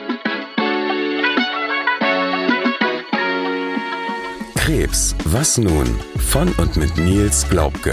Krebs, was nun? Von und mit Nils Glaubke.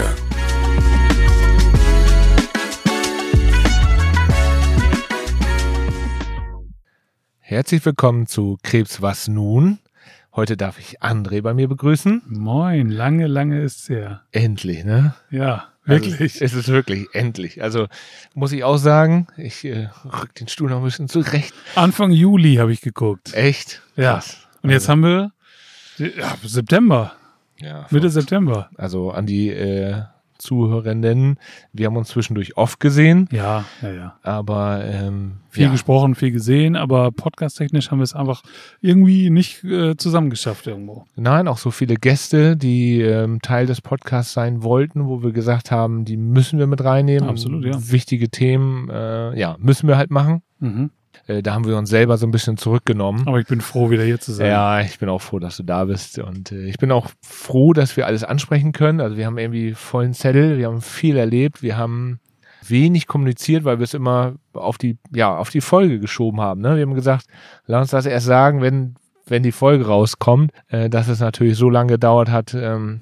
Herzlich willkommen zu Krebs, was nun? Heute darf ich André bei mir begrüßen. Moin, lange ist es her. Endlich, ne? Ja, wirklich. Also, es ist wirklich endlich. Also muss ich auch sagen, ich rück den Stuhl noch ein bisschen zurecht. Anfang Juli habe ich geguckt. Echt? Ja. Krass. Und jetzt haben wir September. Ja, Mitte September. Also an die Zuhörenden, wir haben uns zwischendurch oft gesehen. Ja. Aber Viel gesprochen, viel gesehen, aber podcast-technisch haben wir es einfach irgendwie nicht zusammengeschafft irgendwo. Nein, auch so viele Gäste, die Teil des Podcasts sein wollten, wo wir gesagt haben, die müssen wir mit reinnehmen. Absolut, ja. Wichtige Themen, müssen wir halt machen. Mhm. Da haben wir uns selber so ein bisschen zurückgenommen. Aber ich bin froh, wieder hier zu sein. Ja, ich bin auch froh, dass du da bist. Und ich bin auch froh, dass wir alles ansprechen können. Also wir haben irgendwie vollen Zettel, wir haben viel erlebt, wir haben wenig kommuniziert, weil wir es immer auf die Folge geschoben haben. Ne? Wir haben gesagt, lass uns das erst sagen, wenn die Folge rauskommt. Dass es natürlich so lange gedauert hat, finde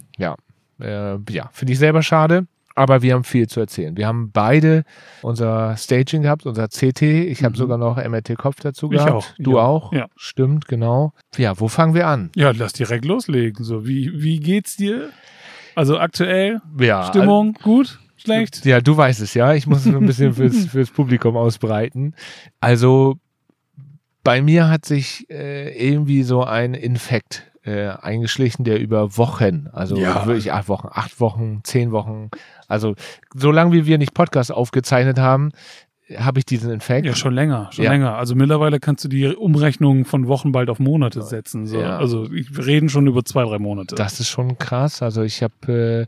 ich selber schade. Aber wir haben viel zu erzählen. Wir haben beide unser Staging gehabt, unser CT. Ich habe sogar noch MRT-Kopf dazu gehabt. Ich Du auch? Ja. Stimmt, genau. Ja, wo fangen wir an? Ja, lass direkt loslegen. So, wie geht's dir? Also aktuell? Ja, Stimmung? Gut? Schlecht? Ja, du weißt es ja. Ich muss es ein bisschen fürs Publikum ausbreiten. Also bei mir hat sich irgendwie so ein Infekt eingeschlichen, der über Wochen, also wirklich 8 Wochen, 10 Wochen, also solange wie wir nicht Podcast aufgezeichnet haben, habe ich diesen Infekt. Ja, schon länger. Also mittlerweile kannst du die Umrechnung von Wochen bald auf Monate setzen. So. Ja. Also wir reden schon über 2-3 Monate. Das ist schon krass. Also ich habe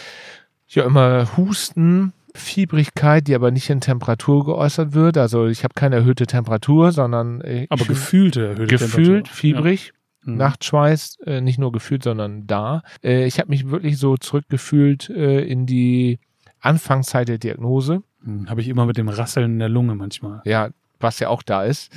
immer Husten, Fiebrigkeit, die aber nicht in Temperatur geäußert wird. Also ich habe keine erhöhte Temperatur, sondern aber gefühlte erhöhte Temperatur. Fiebrig. Ja. Nachtschweiß, nicht nur gefühlt, sondern da. Ich habe mich wirklich so zurückgefühlt in die Anfangszeit der Diagnose. Habe ich immer mit dem Rasseln in der Lunge manchmal. Ja, was ja auch da ist.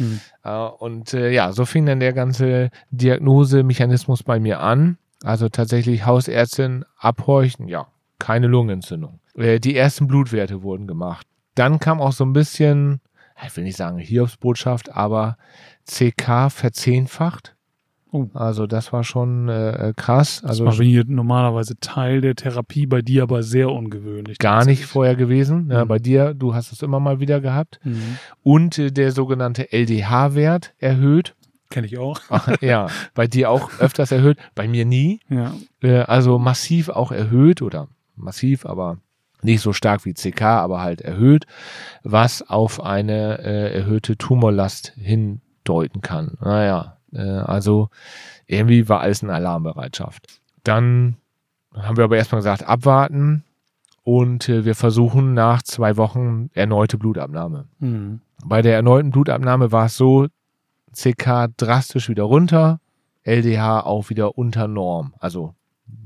So fing dann der ganze Diagnosemechanismus bei mir an. Also tatsächlich Hausärztin abhorchen, keine Lungenentzündung. Die ersten Blutwerte wurden gemacht. Dann kam auch so ein bisschen, ich will nicht sagen Hiobsbotschaft, aber CK verzehnfacht. Also das war schon krass. Also das war hier normalerweise Teil der Therapie, bei dir aber sehr ungewöhnlich. Gar nicht vorher gewesen. Ja, bei dir, du hast es immer mal wieder gehabt. Und der sogenannte LDH-Wert erhöht. Kenne ich auch. Ja, bei dir auch öfters erhöht, bei mir nie. Ja. Also massiv auch erhöht oder massiv, aber nicht so stark wie CK, aber halt erhöht, was auf eine erhöhte Tumorlast hindeuten kann. Also irgendwie war alles in Alarmbereitschaft. Dann haben wir aber erstmal gesagt, abwarten und wir versuchen nach 2 Wochen erneute Blutabnahme. Bei der erneuten Blutabnahme war es so, CK drastisch wieder runter, LDH auch wieder unter Norm, also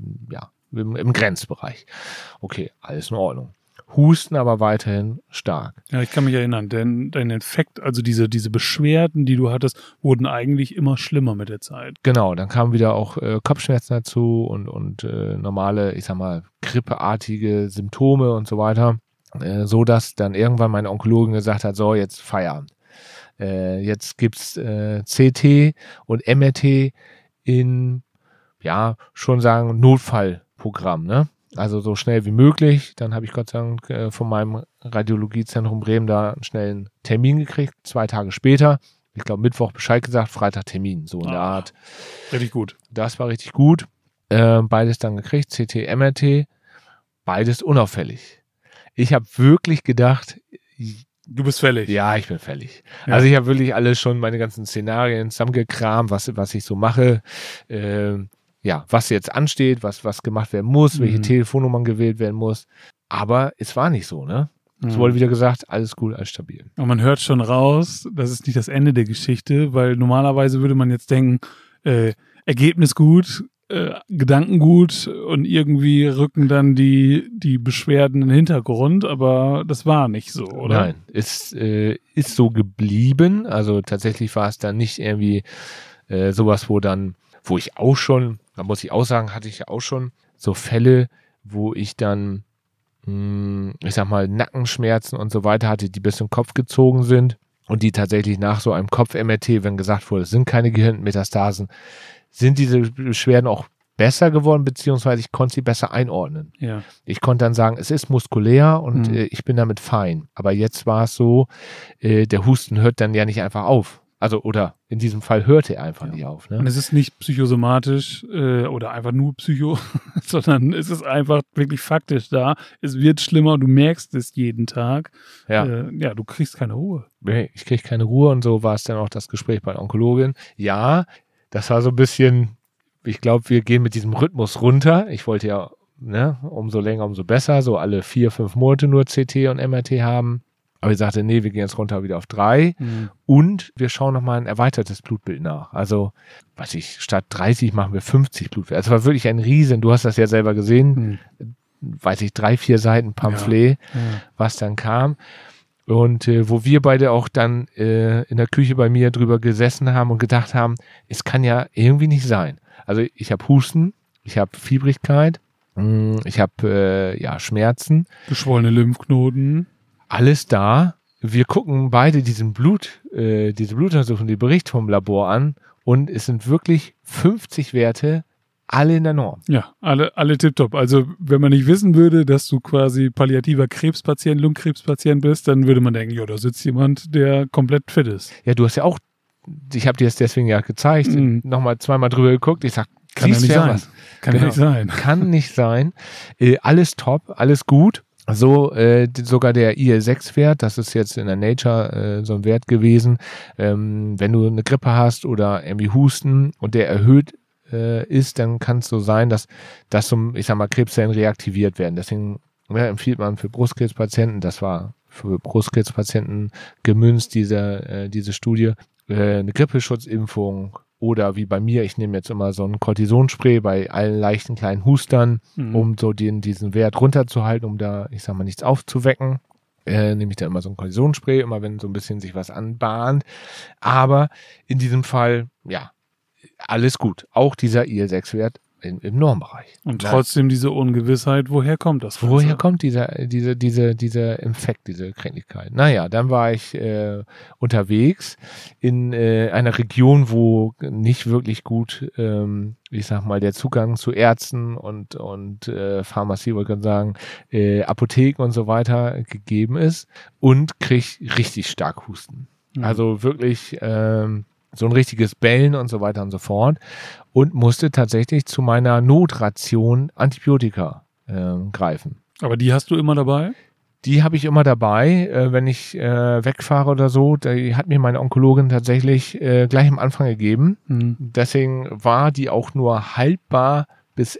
im Grenzbereich. Okay, alles in Ordnung. Husten aber weiterhin stark. Ja, ich kann mich erinnern, denn dein Infekt, also diese Beschwerden, die du hattest, wurden eigentlich immer schlimmer mit der Zeit. Genau, dann kamen wieder auch Kopfschmerzen dazu und normale, ich sag mal, grippeartige Symptome und so weiter, so dass dann irgendwann meine Onkologin gesagt hat, so, jetzt Feierabend. Jetzt gibt's CT und MRT in, schon sagen, Notfallprogramm, ne? Also so schnell wie möglich. Dann habe ich Gott sei Dank von meinem Radiologiezentrum Bremen da einen schnellen Termin gekriegt. 2 Tage später, ich glaube Mittwoch Bescheid gesagt, Freitag Termin, so in der Art. Richtig gut. Das war richtig gut. Beides dann gekriegt, CT, MRT, beides unauffällig. Ich habe wirklich gedacht, du bist fällig. Ja, ich bin fällig. Ja. Also ich habe wirklich alles schon, meine ganzen Szenarien zusammengekramt, was ich so mache. Was jetzt ansteht, was gemacht werden muss, welche Telefonnummern gewählt werden muss. Aber es war nicht so, ne? Es wurde wieder gesagt, alles gut, alles stabil. Und man hört schon raus, das ist nicht das Ende der Geschichte, weil normalerweise würde man jetzt denken, Ergebnis gut, Gedankengut und irgendwie rücken dann die Beschwerden in den Hintergrund, aber das war nicht so, oder? Nein, ist so geblieben. Also tatsächlich war es dann nicht irgendwie sowas, wo ich auch schon, da muss ich auch sagen, hatte ich ja auch schon so Fälle, wo ich dann, ich sag mal, Nackenschmerzen und so weiter hatte, die bis in den Kopf gezogen sind und die tatsächlich nach so einem Kopf-MRT, wenn gesagt wurde, es sind keine Gehirnmetastasen, sind diese Beschwerden auch besser geworden, beziehungsweise ich konnte sie besser einordnen. Ja. Ich konnte dann sagen, es ist muskulär und ich bin damit fein. Aber jetzt war es so, der Husten hört dann ja nicht einfach auf. Also, oder in diesem Fall hörte er einfach nicht auf. Ne? Und es ist nicht psychosomatisch oder einfach nur Psycho, sondern es ist einfach wirklich faktisch da. Es wird schlimmer und du merkst es jeden Tag. Ja. Du kriegst keine Ruhe. Nee, ich kriege keine Ruhe und so war es dann auch das Gespräch bei der Onkologin. Ja, das war so ein bisschen, ich glaube, wir gehen mit diesem Rhythmus runter. Ich wollte ja, ne, umso länger, umso besser, so alle 4-5 Monate nur CT und MRT haben. Aber ich sagte, nee, wir gehen jetzt runter wieder auf 3 und wir schauen nochmal ein erweitertes Blutbild nach. Also, statt 30 machen wir 50 Blutbilder. Also, es war wirklich ein Riesen, du hast das ja selber gesehen, 3-4 Seiten Pamphlet, was dann kam. Und wo wir beide auch dann in der Küche bei mir drüber gesessen haben und gedacht haben, es kann ja irgendwie nicht sein. Also ich habe Husten, ich habe Fiebrigkeit, ich habe Schmerzen. Geschwollene Lymphknoten. Alles da. Wir gucken beide diese Blutuntersuchung, die Bericht vom Labor an und es sind wirklich 50 Werte, alle in der Norm. Ja, alle tipptopp. Also wenn man nicht wissen würde, dass du quasi palliativer Krebspatient, Lungenkrebspatient bist, dann würde man denken, ja, da sitzt jemand, der komplett fit ist. Ja, du hast ja auch, ich habe dir das deswegen ja gezeigt, nochmal zweimal drüber geguckt. Ich sag, kann ja nicht sein. Was? Kann ja nicht sein. Kann nicht sein. Alles top, alles gut. So, sogar der IL-6-Wert, das ist jetzt in der Nature so ein Wert gewesen, wenn du eine Grippe hast oder irgendwie Husten und der erhöht ist, dann kann es so sein, dass so, ich sag mal, Krebszellen reaktiviert werden. Deswegen empfiehlt man für Brustkrebspatienten, das war für Brustkrebspatienten gemünzt, diese Studie, eine Grippeschutzimpfung oder wie bei mir, ich nehme jetzt immer so ein Cortisonspray bei allen leichten kleinen Hustern, um so diesen Wert runterzuhalten, um da, ich sag mal, nichts aufzuwecken. Nehme ich da immer so ein Cortisonspray, immer wenn so ein bisschen sich was anbahnt. Aber in diesem Fall, ja, alles gut. Auch dieser IL-6-Wert im Normbereich. Und trotzdem diese Ungewissheit, woher kommt das? Woher kommt dieser Infekt, diese Kränklichkeit? Naja, dann war ich unterwegs in einer Region, wo nicht wirklich gut, ich sag mal, der Zugang zu Ärzten und Pharmazie, wollte ich sagen, Apotheken und so weiter gegeben ist und krieg richtig stark Husten. Also wirklich so ein richtiges Bellen und so weiter und so fort und musste tatsächlich zu meiner Notration Antibiotika greifen. Aber die hast du immer dabei? Die habe ich immer dabei, wenn ich wegfahre oder so. Die hat mir meine Onkologin tatsächlich gleich am Anfang gegeben. Deswegen war die auch nur haltbar bis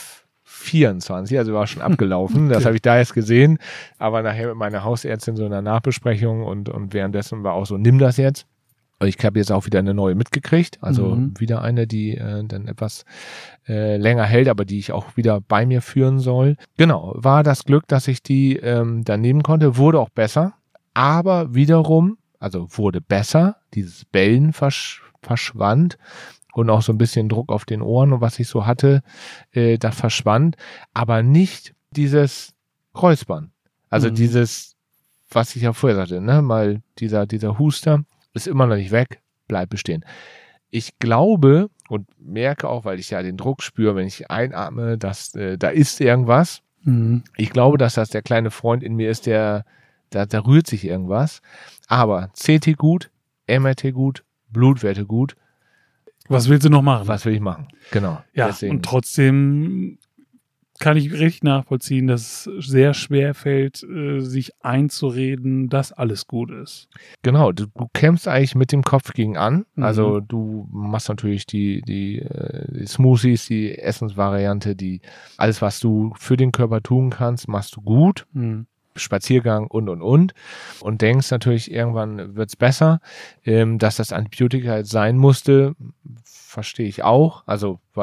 11:24, also war schon abgelaufen. Das habe ich da jetzt gesehen. Aber nachher mit meiner Hausärztin so in der Nachbesprechung und währenddessen war auch so, nimm das jetzt. Ich habe jetzt auch wieder eine neue mitgekriegt, also wieder eine, die dann etwas länger hält, aber die ich auch wieder bei mir führen soll. Genau, war das Glück, dass ich die dann nehmen konnte, wurde auch besser, aber wiederum, also wurde besser, dieses Bellen verschwand und auch so ein bisschen Druck auf den Ohren und was ich so hatte, das verschwand, aber nicht dieses Räuspern. Also dieses, was ich ja vorher sagte, ne, mal dieser Huster, ist immer noch nicht weg, bleibt bestehen. Ich glaube und merke auch, weil ich ja den Druck spüre, wenn ich einatme, dass da ist irgendwas. Ich glaube, dass das der kleine Freund in mir ist, da rührt sich irgendwas. Aber CT gut, MRT gut, Blutwerte gut. Was willst du noch machen? Was will ich machen? Genau. Ja, deswegen. Und trotzdem kann ich richtig nachvollziehen, dass es sehr schwer fällt, sich einzureden, dass alles gut ist. Genau, du kämpfst eigentlich mit dem Kopf gegen an. Also du machst natürlich die Smoothies, die Essensvariante, alles, was du für den Körper tun kannst, machst du gut. Spaziergang und denkst natürlich, irgendwann wird's besser. Dass das Antibiotika jetzt sein musste, verstehe ich auch. Also, weil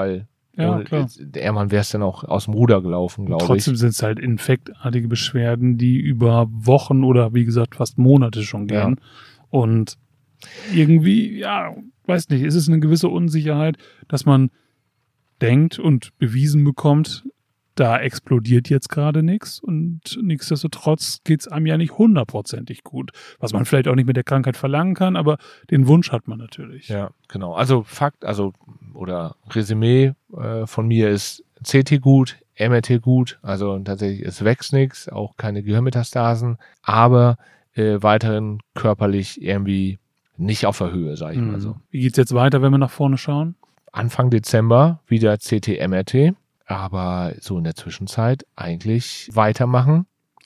Ja, Und klar. Irgendwann wäre es dann auch aus dem Ruder gelaufen, glaube ich. Trotzdem sind es halt infektartige Beschwerden, die über Wochen oder wie gesagt fast Monate schon gehen. Ja. Und irgendwie, ja, weiß nicht, ist es eine gewisse Unsicherheit, dass man denkt und bewiesen bekommt, da explodiert jetzt gerade nichts und nichtsdestotrotz geht es einem ja nicht 100%ig gut. Was man vielleicht auch nicht mit der Krankheit verlangen kann, aber den Wunsch hat man natürlich. Ja, genau. Also Fakt, oder Resümee von mir ist CT gut, MRT gut, also tatsächlich es wächst nichts, auch keine Gehirnmetastasen, aber weiterhin körperlich irgendwie nicht auf der Höhe, sage ich mal so. Wie geht's jetzt weiter, wenn wir nach vorne schauen? Anfang Dezember wieder CT, MRT, aber so in der Zwischenzeit eigentlich weitermachen,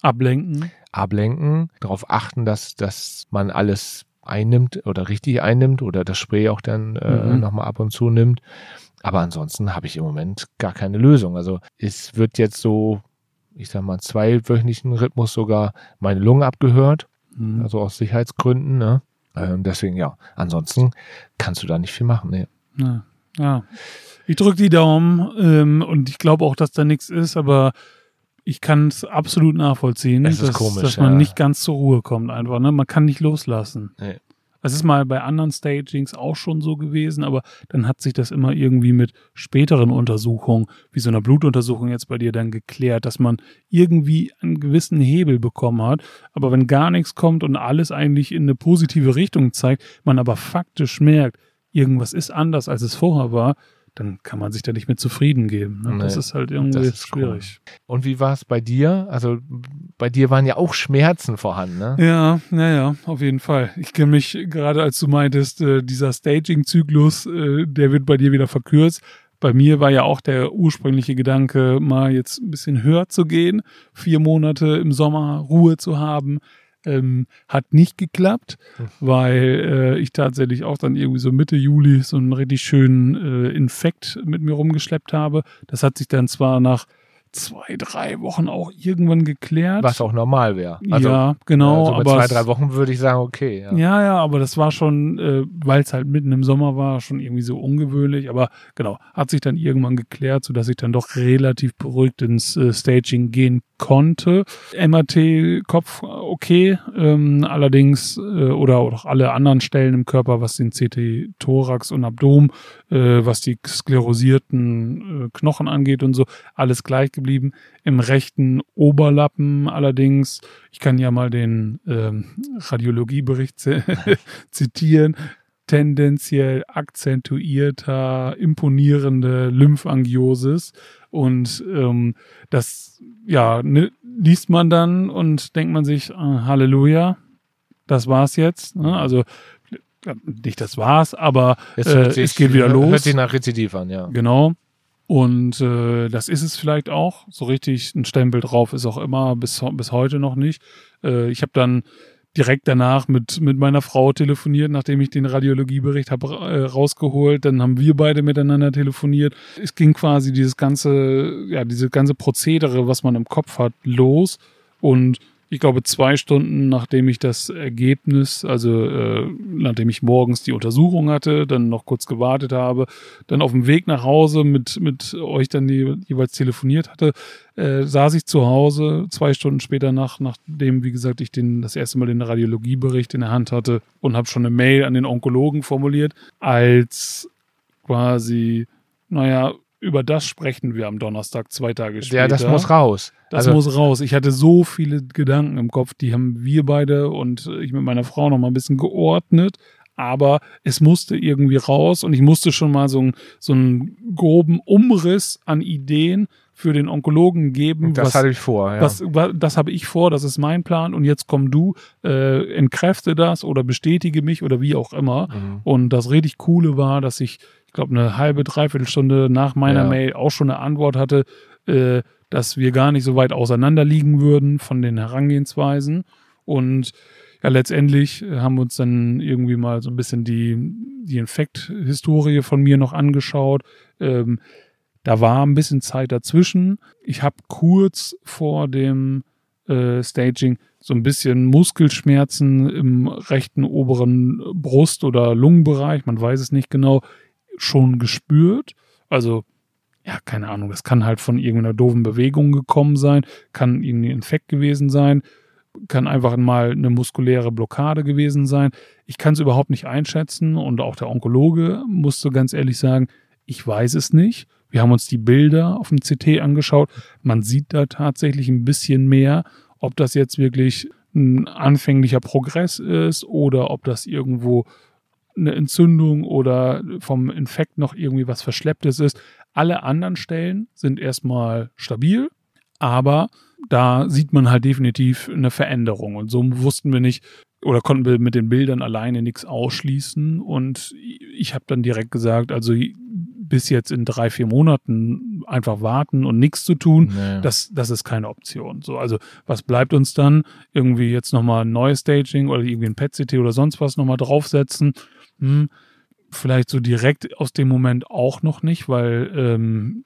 ablenken, darauf achten, dass man alles einnimmt oder richtig einnimmt oder das Spray auch dann nochmal ab und zu nimmt. Aber ansonsten habe ich im Moment gar keine Lösung. Also es wird jetzt so, ich sag mal, 2-wöchentlichen Rhythmus sogar meine Lungen abgehört, also aus Sicherheitsgründen. Ne? Deswegen ja, ansonsten kannst du da nicht viel machen. Ne? Ja. Ich drücke die Daumen und ich glaube auch, dass da nichts ist, aber ich kann es absolut nachvollziehen, Es ist komisch, dass man nicht ganz zur Ruhe kommt einfach. Ne? Man kann nicht loslassen. Nee. Es ist mal bei anderen Stagings auch schon so gewesen, aber dann hat sich das immer irgendwie mit späteren Untersuchungen, wie so einer Blutuntersuchung jetzt bei dir dann geklärt, dass man irgendwie einen gewissen Hebel bekommen hat. Aber wenn gar nichts kommt und alles eigentlich in eine positive Richtung zeigt, man aber faktisch merkt, irgendwas ist anders, als es vorher war, dann kann man sich da nicht mehr zufrieden geben. Ne? Nee, das ist halt irgendwie schwierig. Cool. Und wie war es bei dir? Also bei dir waren ja auch Schmerzen vorhanden, ne? Ja, auf jeden Fall. Ich kenne mich gerade, als du meintest, dieser Staging-Zyklus, der wird bei dir wieder verkürzt. Bei mir war ja auch der ursprüngliche Gedanke, mal jetzt ein bisschen höher zu gehen, 4 Monate im Sommer Ruhe zu haben. Hat nicht geklappt, weil ich tatsächlich auch dann irgendwie so Mitte Juli so einen richtig schönen Infekt mit mir rumgeschleppt habe. Das hat sich dann zwar nach 2-3 Wochen auch irgendwann geklärt. Was auch normal wäre. Also, ja, genau. Also mit aber 2-3 Wochen würde ich sagen, okay. Ja, aber das war schon, weil es halt mitten im Sommer war, schon irgendwie so ungewöhnlich. Aber genau, hat sich dann irgendwann geklärt, sodass ich dann doch relativ beruhigt ins Staging gehen konnte. MRT-Kopf okay, allerdings, oder auch alle anderen Stellen im Körper, was den CT Thorax und Abdomen, was die sklerosierten Knochen angeht und so, alles gleich geblieben. Im rechten Oberlappen allerdings, ich kann ja mal den Radiologiebericht zitieren, tendenziell akzentuierter, imponierende Lymphangiosis. Und das liest man dann und denkt man sich, Halleluja, das war's jetzt. Ne? Also nicht das war's, aber es geht wieder los. Hört sich nach Rezidiv an, ja. Genau. Und das ist es vielleicht auch. So richtig ein Stempel drauf ist auch immer bis heute noch nicht. Ich habe dann direkt danach mit meiner Frau telefoniert, nachdem ich den Radiologiebericht habe rausgeholt. Dann haben wir beide miteinander telefoniert. Es ging quasi diese ganze Prozedere, was man im Kopf hat, los. Und ich glaube 2 Stunden, nachdem ich das Ergebnis, also nachdem ich morgens die Untersuchung hatte, dann noch kurz gewartet habe, dann auf dem Weg nach Hause mit euch dann jeweils telefoniert hatte, saß ich zu Hause 2 Stunden später nachdem, wie gesagt, ich das erste Mal den Radiologiebericht in der Hand hatte und habe schon eine Mail an den Onkologen formuliert, als quasi, über das sprechen wir am Donnerstag, 2 Tage später. Ja, das muss raus. Das muss raus. Ich hatte so viele Gedanken im Kopf, die haben wir beide und ich mit meiner Frau noch mal ein bisschen geordnet, aber es musste irgendwie raus und ich musste schon mal so einen groben Umriss an Ideen für den Onkologen geben. Das hatte ich vor, ja. Das habe ich vor, das ist mein Plan und jetzt komm du, entkräfte das oder bestätige mich oder wie auch immer. Mhm. Und das richtig Coole war, dass ich glaube, eine halbe, 3/4 Stunde nach meiner Mail auch schon eine Antwort hatte, dass wir gar nicht so weit auseinander liegen würden von den Herangehensweisen. Und ja, letztendlich haben wir uns dann irgendwie mal so ein bisschen die Infekthistorie von mir noch angeschaut. Da war ein bisschen Zeit dazwischen. Ich habe kurz vor dem Staging so ein bisschen Muskelschmerzen im rechten oberen Brust- oder Lungenbereich, man weiß es nicht genau, schon gespürt. Also ja, keine Ahnung, das kann halt von irgendeiner doofen Bewegung gekommen sein, kann irgendwie ein Infekt gewesen sein, kann einfach mal eine muskuläre Blockade gewesen sein. Ich kann es überhaupt nicht einschätzen und auch der Onkologe musste ganz ehrlich sagen, ich weiß es nicht. Wir haben uns die Bilder auf dem CT angeschaut. Man sieht da tatsächlich ein bisschen mehr, ob das jetzt wirklich ein anfänglicher Progress ist oder ob das irgendwo eine Entzündung oder vom Infekt noch irgendwie was Verschlepptes ist. Alle anderen Stellen sind erstmal stabil, aber da sieht man halt definitiv eine Veränderung. Und so wussten wir nicht oder konnten wir mit den Bildern alleine nichts ausschließen. Und ich habe dann direkt gesagt, also bis jetzt in 3-4 Monaten einfach warten und nichts zu tun, das ist keine Option. So, also was bleibt uns dann? Irgendwie jetzt nochmal ein neues Staging oder irgendwie ein PET-CT oder sonst was nochmal draufsetzen? Vielleicht so direkt aus dem Moment auch noch nicht, weil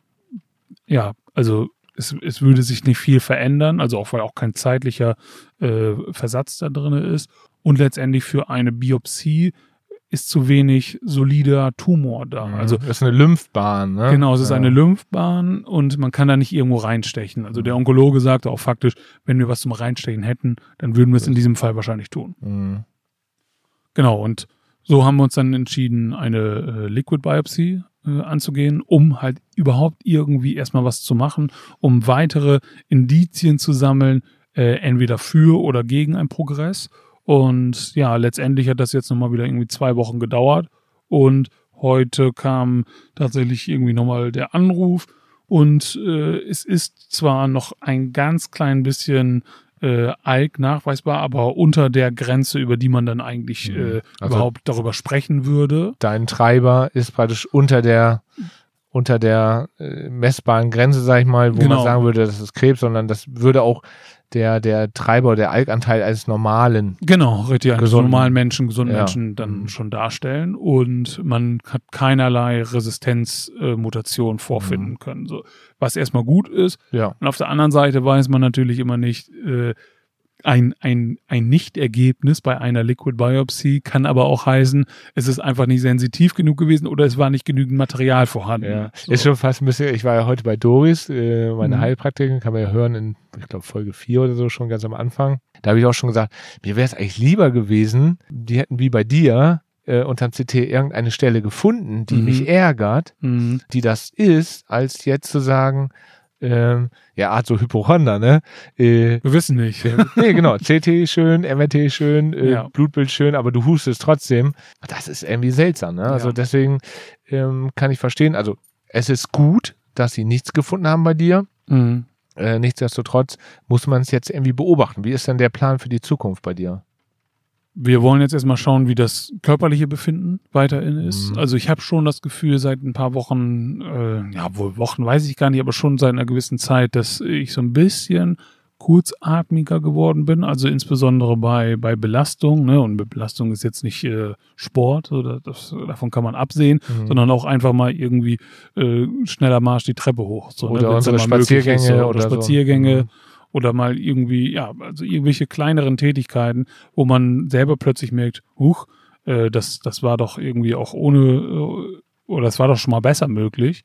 also es würde sich nicht viel verändern, also auch weil auch kein zeitlicher Versatz da drin ist. Und letztendlich für eine Biopsie ist zu wenig solider Tumor da. Also das ist eine Lymphbahn, ne? Genau, es ist eine Lymphbahn und man kann da nicht irgendwo reinstechen. Also der Onkologe sagte auch faktisch, wenn wir was zum Reinstechen hätten, dann würden wir es in diesem Fall wahrscheinlich tun. Genau, und so haben wir uns dann entschieden, eine Liquid Biopsy anzugehen, um halt überhaupt irgendwie erstmal was zu machen, um weitere Indizien zu sammeln, entweder für oder gegen einen Progress. Und ja, letztendlich hat das jetzt nochmal wieder irgendwie 2 Wochen gedauert und heute kam tatsächlich irgendwie nochmal der Anruf und es ist zwar noch ein ganz klein bisschen ALK nachweisbar, aber unter der Grenze, über die man dann eigentlich überhaupt darüber sprechen würde. Dein Treiber ist praktisch unter der messbaren Grenze, sag ich mal, wo man sagen würde, das ist Krebs, sondern das würde auch der Treiber, der ALK-Anteil eines normalen, richtig, eines normalen Menschen, gesunden Menschen dann schon darstellen und man hat keinerlei Resistenzmutation vorfinden können. So, was erstmal gut ist. Ja. Und auf der anderen Seite weiß man natürlich immer nicht, ein Nichtergebnis bei einer Liquid Biopsy kann aber auch heißen, es ist einfach nicht sensitiv genug gewesen oder es war nicht genügend Material vorhanden. Ja. So. Ist schon fast ein bisschen, ich war ja heute bei Doris, meine Heilpraktikerin, kann man ja hören in, ich glaube, Folge 4 oder so, schon ganz am Anfang. Da habe ich auch schon gesagt, mir wäre es eigentlich lieber gewesen, die hätten wie bei dir unterm CT irgendeine Stelle gefunden, die mich ärgert, die das ist, als jetzt zu sagen, Art so Hypochonder, ne? Wir wissen nicht. Nee, genau. CT schön, MRT schön, Blutbild schön, aber du hustest trotzdem. Das ist irgendwie seltsam, ne? Also deswegen kann ich verstehen, also es ist gut, dass sie nichts gefunden haben bei dir. Nichtsdestotrotz muss man es jetzt irgendwie beobachten. Wie ist denn der Plan für die Zukunft bei dir? Wir wollen jetzt erstmal schauen, wie das körperliche Befinden weiterhin ist. Also ich habe schon das Gefühl seit ein paar Wochen, Wochen weiß ich gar nicht, aber schon seit einer gewissen Zeit, dass ich so ein bisschen kurzatmiger geworden bin. Also insbesondere bei Belastung. Ne? Und Belastung ist jetzt nicht Sport, oder davon kann man absehen, sondern auch einfach mal irgendwie schneller Marsch die Treppe hoch. So, oder unsere Spaziergänge. Oder Spaziergänge. Oder mal irgendwie, also irgendwelche kleineren Tätigkeiten, wo man selber plötzlich merkt, das war doch irgendwie auch oder das war doch schon mal besser möglich.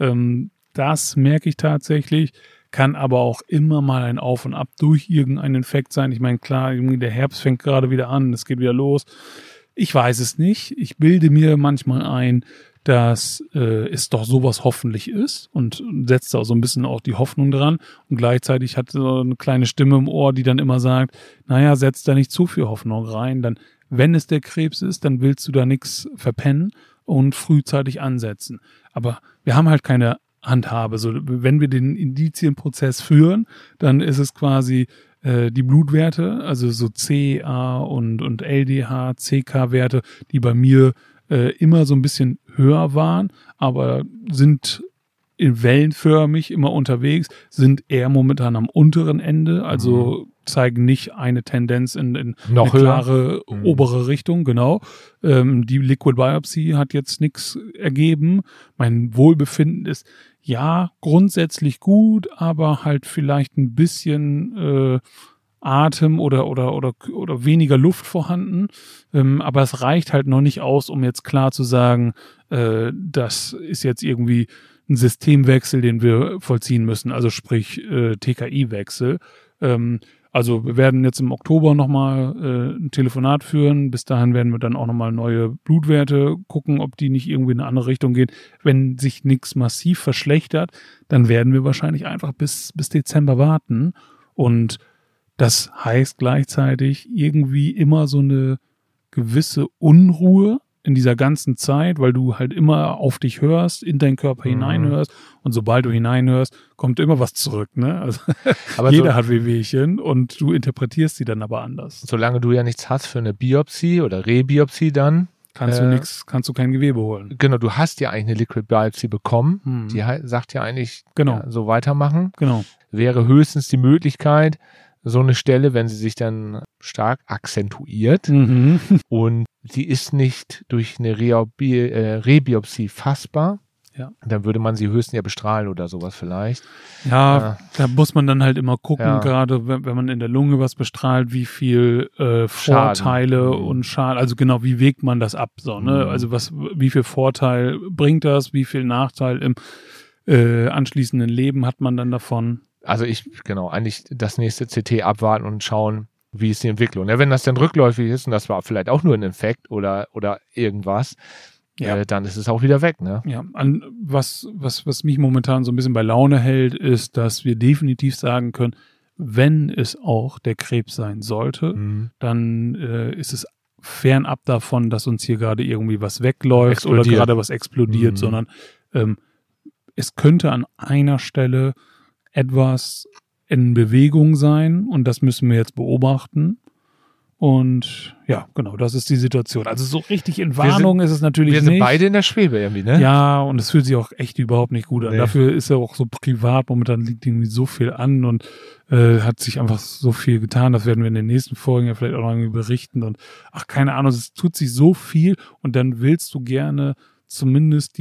Das merke ich tatsächlich, kann aber auch immer mal ein Auf und Ab durch irgendeinen Infekt sein. Ich meine, klar, irgendwie der Herbst fängt gerade wieder an, es geht wieder los. Ich weiß es nicht. Ich bilde mir manchmal ein, dass es doch sowas hoffentlich ist und setzt auch so ein bisschen auch die Hoffnung dran. Und gleichzeitig hat so eine kleine Stimme im Ohr, die dann immer sagt, naja, setz da nicht zu viel Hoffnung rein. Dann, wenn es der Krebs ist, dann willst du da nichts verpennen und frühzeitig ansetzen. Aber wir haben halt keine Handhabe. So, wenn wir den Indizienprozess führen, dann ist es quasi die Blutwerte, also so CA und LDH, CK-Werte, die bei mir immer so ein bisschen höher waren, aber sind wellenförmig immer unterwegs, sind eher momentan am unteren Ende, also zeigen nicht eine Tendenz in eine klare obere Richtung, genau. Die Liquid Biopsy hat jetzt nichts ergeben. Mein Wohlbefinden ist grundsätzlich gut, aber halt vielleicht ein bisschen Atem oder weniger Luft vorhanden, aber es reicht halt noch nicht aus, um jetzt klar zu sagen, das ist jetzt irgendwie ein Systemwechsel, den wir vollziehen müssen, also sprich TKI-Wechsel. Also wir werden jetzt im Oktober nochmal ein Telefonat führen. Bis dahin werden wir dann auch nochmal neue Blutwerte gucken, ob die nicht irgendwie in eine andere Richtung gehen. Wenn sich nichts massiv verschlechtert, dann werden wir wahrscheinlich einfach bis Dezember warten. Und das heißt gleichzeitig irgendwie immer so eine gewisse Unruhe in dieser ganzen Zeit, weil du halt immer auf dich hörst, in deinen Körper hineinhörst und sobald du hineinhörst, kommt immer was zurück, ne? Also Aber jeder hat Wehwehchen und du interpretierst sie dann aber anders. solange du ja nichts hast für eine Biopsie oder Rebiopsie dann, Kannst du kein Gewebe holen. genau, du hast ja eigentlich eine Liquid Biopsie bekommen, die sagt ja eigentlich, Genau. ja, so weitermachen. Genau. Wäre höchstens die Möglichkeit, so eine Stelle, wenn sie sich dann stark akzentuiert und sie ist nicht durch eine Rebiopsie fassbar, Ja. dann würde man sie höchstens ja bestrahlen oder sowas vielleicht. Ja, da muss man dann halt immer gucken, Ja. gerade wenn man in der Lunge was bestrahlt, wie viel Vorteile und Schaden, also genau, wie wägt man das ab, so, ne? Also wie viel Vorteil bringt das, wie viel Nachteil im anschließenden Leben hat man dann davon? Also eigentlich das nächste CT abwarten und schauen, wie ist die Entwicklung. Ja, wenn das dann rückläufig ist und das war vielleicht auch nur ein Infekt oder irgendwas, dann ist es auch wieder weg, ne? Ja, was mich momentan so ein bisschen bei Laune hält, ist, dass wir definitiv sagen können, wenn es auch der Krebs sein sollte, dann ist es fernab davon, dass uns hier gerade irgendwie was wegläuft oder gerade was explodiert, sondern es könnte an einer Stelle etwas in Bewegung sein und das müssen wir jetzt beobachten. Und ja, genau, das ist die Situation. Also so richtig in Warnung ist es natürlich nicht. Wir sind beide in der Schwebe irgendwie, ne? Ja, und es fühlt sich auch echt überhaupt nicht gut an. Nee. Dafür ist er auch so privat, momentan liegt irgendwie so viel an und hat sich einfach so viel getan. Das werden wir in den nächsten Folgen ja vielleicht auch noch irgendwie berichten. Und keine Ahnung, es tut sich so viel und dann willst du gerne zumindest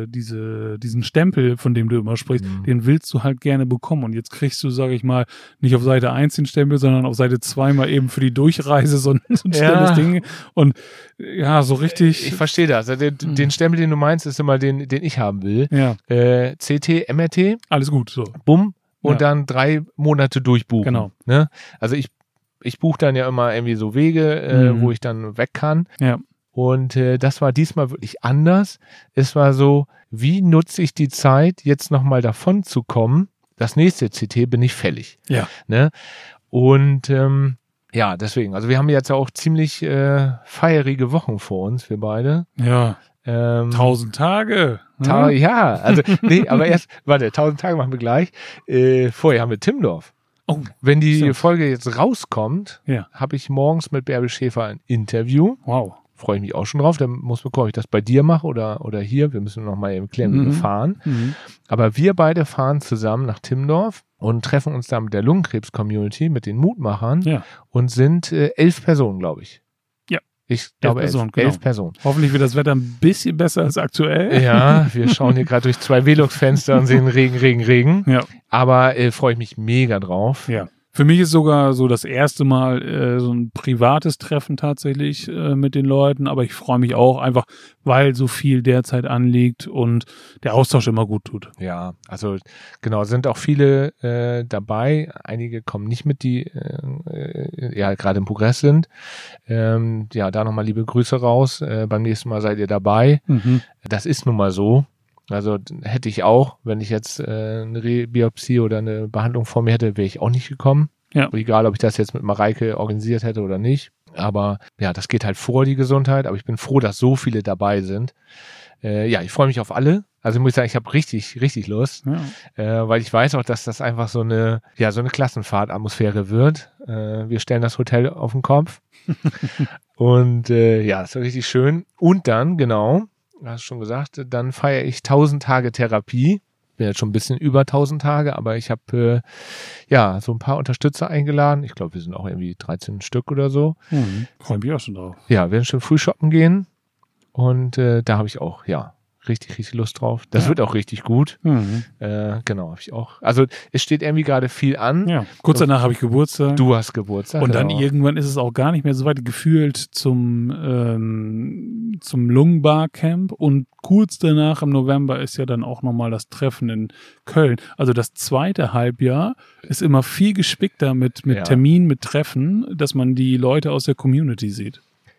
diesen Stempel, von dem du immer sprichst, den willst du halt gerne bekommen. Und jetzt kriegst du, sage ich mal, nicht auf Seite 1 den Stempel, sondern auf Seite 2 mal eben für die Durchreise so ein schnelles Ding. Und ja, so richtig. Ich verstehe das. Also den Stempel, den du meinst, ist immer den ich haben will. Ja. CT, MRT, Alles gut, so. bumm, und dann 3 Monate durchbuchen. Genau. Ne? Also ich buche dann ja immer irgendwie so Wege, wo ich dann weg kann. Ja. Und das war diesmal wirklich anders. Es war so, wie nutze ich die Zeit, jetzt nochmal davon zu kommen? Das nächste CT bin ich fällig. Ja. Ne? Und deswegen. Also wir haben jetzt auch ziemlich feierige Wochen vor uns, wir beide. Ja. 1000 Tage. Ne? Ja, also nee, aber 1000 Tage machen wir gleich. Vorher haben wir Timmendorf. Oh, wenn die Folge jetzt rauskommt, Ja. habe ich morgens mit Bärbel Schäfer ein Interview. Wow. Freue ich mich auch schon drauf. Dann muss man gucken, ob ich das bei dir mache oder hier. Wir müssen noch mal eben klären, wie wir fahren. Aber wir beide fahren zusammen nach Timmendorf und treffen uns da mit der Lungenkrebs-Community, mit den Mutmachern und sind 11 Personen, glaube ich. Ja. Ich glaube 11 Personen, genau. 11 Personen. Hoffentlich wird das Wetter ein bisschen besser als aktuell. Ja, wir schauen hier gerade durch 2 Velux-Fenster und sehen Regen. Ja. Aber freue ich mich mega drauf. Ja. Für mich ist sogar so das erste Mal so ein privates Treffen tatsächlich mit den Leuten, aber ich freue mich auch einfach, weil so viel derzeit anliegt und der Austausch immer gut tut. Ja, also genau, sind auch viele dabei. Einige kommen nicht mit, die gerade im Progress sind. Da nochmal liebe Grüße raus. Beim nächsten Mal seid ihr dabei. Das ist nun mal so. Also hätte ich auch, wenn ich jetzt eine Rebiopsie oder eine Behandlung vor mir hätte, wäre ich auch nicht gekommen. Ja. Egal, ob ich das jetzt mit Mareike organisiert hätte oder nicht. Aber ja, das geht halt vor die Gesundheit. Aber ich bin froh, dass so viele dabei sind. Ich freue mich auf alle. Also ich muss sagen, ich habe richtig, richtig Lust. Ja. Weil ich weiß auch, dass das einfach so eine Klassenfahrtatmosphäre wird. Wir stellen das Hotel auf den Kopf. Und das ist richtig schön. Und dann, genau, du hast schon gesagt, dann feiere ich 1000 Tage Therapie. Bin jetzt schon ein bisschen über 1000 Tage, aber ich habe so ein paar Unterstützer eingeladen. Ich glaube, wir sind auch irgendwie 13 Stück oder so. Freue mich auch schon drauf. Ja, wir werden schon früh shoppen gehen und da habe ich auch, richtig Lust drauf. Das wird auch richtig gut. Genau, habe ich auch. Also es steht irgendwie gerade viel an. Ja, kurz danach habe ich Geburtstag. Du hast Geburtstag. Und dann irgendwann ist es auch gar nicht mehr so weit gefühlt zum Lungenbar-Camp. Und kurz danach im November ist ja dann auch nochmal das Treffen in Köln. Also das zweite Halbjahr ist immer viel gespickter mit Terminen, mit Treffen, dass man die Leute aus der Community sieht.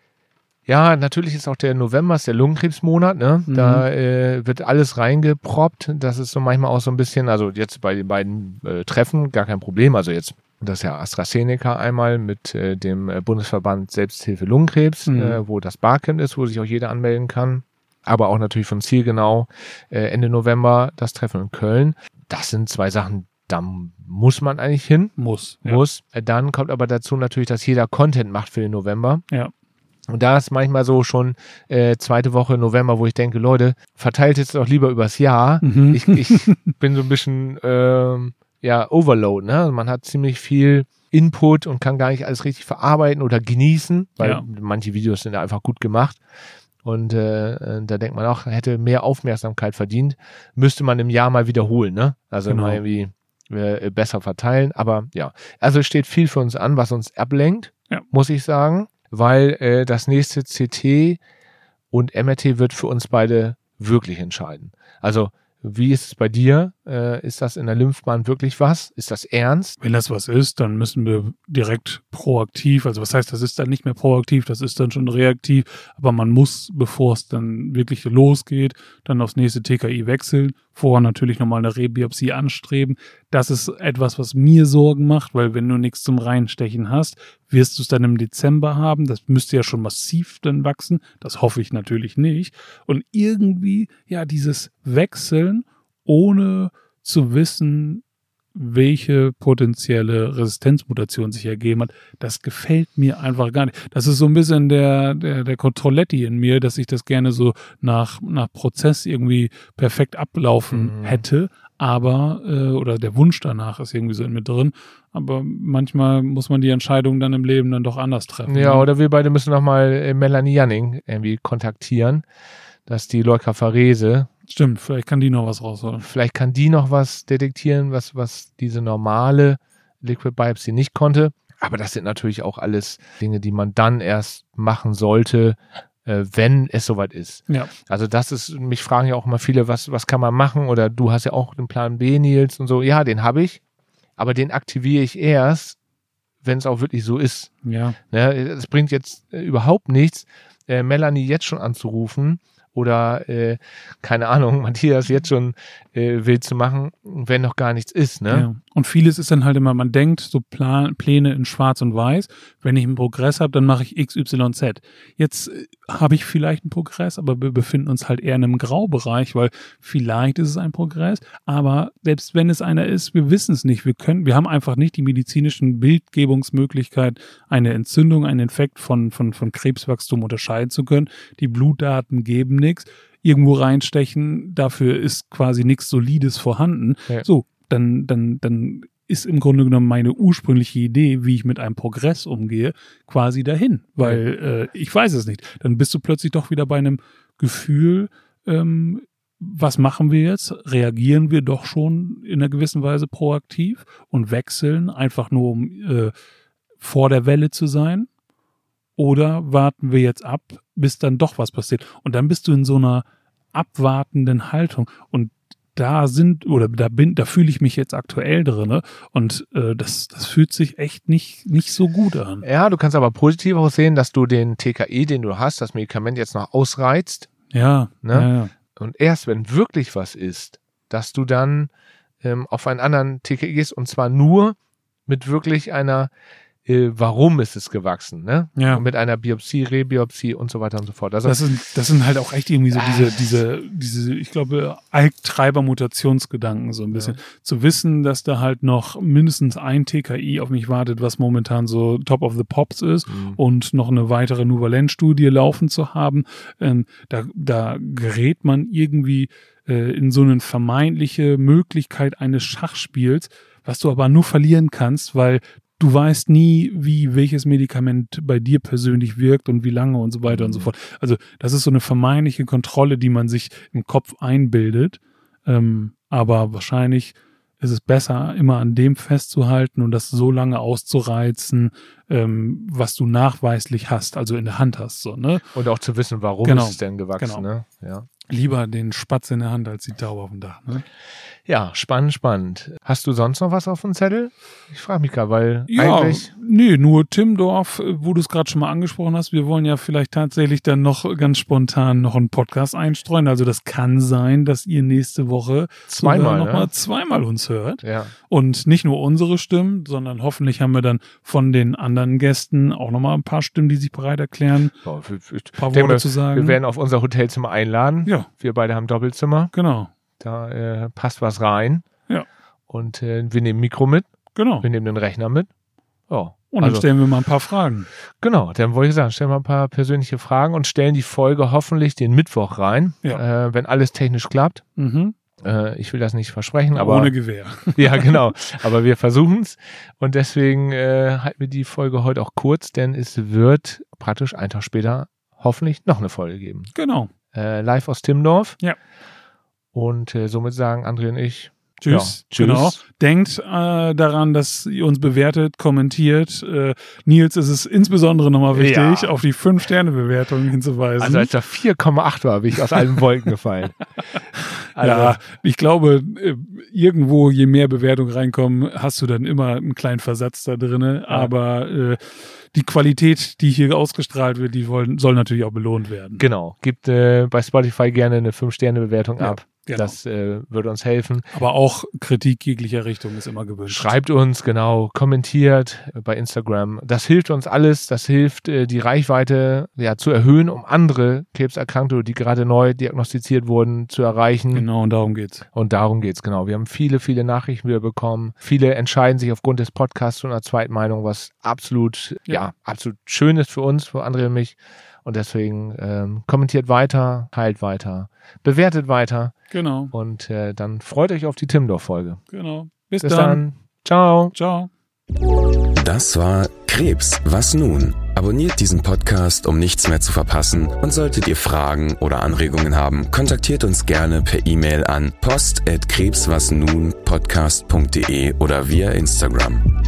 Ja, natürlich ist auch der November, ist der Lungenkrebsmonat, ne? Da wird alles reingeproppt. Das ist so manchmal auch so ein bisschen, also jetzt bei den beiden Treffen gar kein Problem. Also jetzt, das ist ja AstraZeneca einmal mit dem Bundesverband Selbsthilfe Lungenkrebs, wo das Barcamp ist, wo sich auch jeder anmelden kann. Aber auch natürlich von Zielgenau Ende November das Treffen in Köln. Das sind zwei Sachen, da muss man eigentlich hin. Muss. Dann kommt aber dazu natürlich, dass jeder Content macht für den November. Ja. Und da ist manchmal so schon zweite Woche November, wo ich denke, Leute, verteilt jetzt doch lieber übers Jahr. Ich bin so ein bisschen Overload, ne? Man hat ziemlich viel Input und kann gar nicht alles richtig verarbeiten oder genießen, weil manche Videos sind einfach gut gemacht. Und da denkt man auch, hätte mehr Aufmerksamkeit verdient, müsste man im Jahr mal wiederholen, ne? Also mal irgendwie besser verteilen. Aber ja, also es steht viel für uns an, was uns ablenkt, muss ich sagen. Weil das nächste CT und MRT wird für uns beide wirklich entscheiden. Also wie ist es bei dir? Ist das in der Lymphbahn wirklich was? Ist das ernst? Wenn das was ist, dann müssen wir direkt proaktiv, also was heißt, das ist dann nicht mehr proaktiv, das ist dann schon reaktiv, aber man muss, bevor es dann wirklich losgeht, dann aufs nächste TKI wechseln, vorher natürlich nochmal eine Rebiopsie anstreben. Das ist etwas, was mir Sorgen macht, weil wenn du nichts zum Reinstechen hast, wirst du es dann im Dezember haben. Das müsste ja schon massiv dann wachsen. Das hoffe ich natürlich nicht. Und irgendwie, dieses Wechseln, ohne zu wissen, welche potenzielle Resistenzmutation sich ergeben hat, das gefällt mir einfach gar nicht. Das ist so ein bisschen der Controlletti in mir, dass ich das gerne so nach Prozess irgendwie perfekt ablaufen hätte, aber, oder der Wunsch danach ist irgendwie so in mir drin, aber manchmal muss man die Entscheidung dann im Leben dann doch anders treffen. Ja, oder wir beide müssen nochmal Melanie Janning irgendwie kontaktieren, dass die Leukapherese. Stimmt, vielleicht kann die noch was rausholen. Vielleicht kann die noch was detektieren, was diese normale Liquid Biopsy nicht konnte. Aber das sind natürlich auch alles Dinge, die man dann erst machen sollte, wenn es soweit ist. Ja. Also das ist, mich fragen ja auch immer viele, was kann man machen? Oder du hast ja auch den Plan B, Nils, und so. Ja, den habe ich, aber den aktiviere ich erst, wenn es auch wirklich so ist. Ja. Ne, es bringt jetzt überhaupt nichts, Melanie jetzt schon anzurufen oder, keine Ahnung, Matthias jetzt schon wild zu machen, wenn noch gar nichts ist, ne? Ja. Und vieles ist dann halt immer, man denkt so Pläne in schwarz und weiß. Wenn ich einen Progress habe, dann mache ich XYZ. Jetzt habe ich vielleicht einen Progress, aber wir befinden uns halt eher in einem Graubereich, weil vielleicht ist es ein Progress, aber selbst wenn es einer ist, wir wissen es nicht. Wir haben einfach nicht die medizinischen Bildgebungsmöglichkeit, eine Entzündung, einen Infekt von Krebswachstum unterscheiden zu können. Die Blutdaten geben nichts. Irgendwo reinstechen, dafür ist quasi nichts Solides vorhanden. Ja. So, dann ist im Grunde genommen meine ursprüngliche Idee, wie ich mit einem Progress umgehe, quasi dahin. Weil ich weiß es nicht. Dann bist du plötzlich doch wieder bei einem Gefühl, was machen wir jetzt? Reagieren wir doch schon in einer gewissen Weise proaktiv und wechseln, einfach nur um vor der Welle zu sein? Oder warten wir jetzt ab, bis dann doch was passiert? Und dann bist du in so einer abwartenden Haltung. Und da fühle ich mich jetzt aktuell drin. Und das fühlt sich echt nicht so gut an. Ja, du kannst aber positiv auch sehen, dass du den TKI, den du hast, das Medikament jetzt noch ausreizt. Ja. Ne? Ja. Und erst wenn wirklich was ist, dass du dann auf einen anderen TKI gehst, und zwar nur mit wirklich einer warum ist es gewachsen, ne? Ja. Und mit einer Biopsie, Rebiopsie und so weiter und so fort. Also das sind halt auch echt irgendwie so diese, ich glaube, Alttreiber-Mutationsgedanken so ein bisschen. Ja. Zu wissen, dass da halt noch mindestens ein TKI auf mich wartet, was momentan so Top of the Pops ist, und noch eine weitere Nuvalent-Studie laufen zu haben, da gerät man irgendwie in so eine vermeintliche Möglichkeit eines Schachspiels, was du aber nur verlieren kannst, weil du weißt nie, wie welches Medikament bei dir persönlich wirkt und wie lange und so weiter und so fort. Also das ist so eine vermeintliche Kontrolle, die man sich im Kopf einbildet. Aber wahrscheinlich ist es besser, immer an dem festzuhalten und das so lange auszureizen, was du nachweislich hast, also in der Hand hast. So, ne? Und auch zu wissen, warum ist es denn gewachsen. Genau. Ne? Ja. Lieber den Spatz in der Hand als die Taube auf dem Dach. Ne? Ja, spannend. Hast du sonst noch was auf dem Zettel? Ich frage mich gerade, weil eigentlich... Nee, nur Timmendorf, wo du es gerade schon mal angesprochen hast. Wir wollen ja vielleicht tatsächlich dann noch ganz spontan noch einen Podcast einstreuen. Also das kann sein, dass ihr nächste Woche zweimal uns hört. Ja. Und nicht nur unsere Stimmen, sondern hoffentlich haben wir dann von den anderen Gästen auch nochmal ein paar Stimmen, die sich bereit erklären, ein paar Worte zu sagen. Wir werden auf unser Hotelzimmer einladen. Ja. Wir beide haben Doppelzimmer. Genau. Da passt was rein. Ja. Und wir nehmen Mikro mit. Genau. Wir nehmen den Rechner mit. Ja. Und dann stellen wir mal ein paar Fragen. Genau, dann wollte ich sagen, stellen wir ein paar persönliche Fragen und stellen die Folge hoffentlich den Mittwoch rein, wenn alles technisch klappt. Mhm. Ich will das nicht versprechen, aber... Ohne Gewehr. Ja, genau. Aber wir versuchen es. Und deswegen halten wir die Folge heute auch kurz, denn es wird praktisch einen Tag später hoffentlich noch eine Folge geben. Genau. Live aus Timmendorf. Ja. Und somit sagen André und ich Tschüss. Ja, tschüss. Genau. Denkt daran, dass ihr uns bewertet, kommentiert. Nils ist es insbesondere nochmal wichtig, auf die 5-Sterne-Bewertung hinzuweisen. Also als da 4,8 war, bin ich aus allen Wolken gefallen. Also, ja, ich glaube, irgendwo, je mehr Bewertungen reinkommen, hast du dann immer einen kleinen Versatz da drin. Ja. Aber die Qualität, die hier ausgestrahlt wird, soll natürlich auch belohnt werden. Genau. Gibt bei Spotify gerne eine 5-Sterne-Bewertung ab. Genau. Das würde uns helfen. Aber auch Kritik jeglicher Richtung ist immer gewünscht. Schreibt uns, genau, kommentiert bei Instagram. Das hilft uns alles. Das hilft, die Reichweite zu erhöhen, um andere Krebserkrankte, die gerade neu diagnostiziert wurden, zu erreichen. Genau, und darum geht's. Genau. Wir haben viele, viele Nachrichten wieder bekommen. Viele entscheiden sich aufgrund des Podcasts zu einer Zweitmeinung, was absolut, absolut schön ist für uns, für André und mich. Und deswegen kommentiert weiter, teilt weiter, bewertet weiter. Genau. Und dann freut euch auf die Timmendorf-Folge. Genau. Bis dann. Ciao. Ciao. Das war Krebs, was nun? Abonniert diesen Podcast, um nichts mehr zu verpassen. Und solltet ihr Fragen oder Anregungen haben, kontaktiert uns gerne per E-Mail an post@krebswasnunpodcast.de oder via Instagram.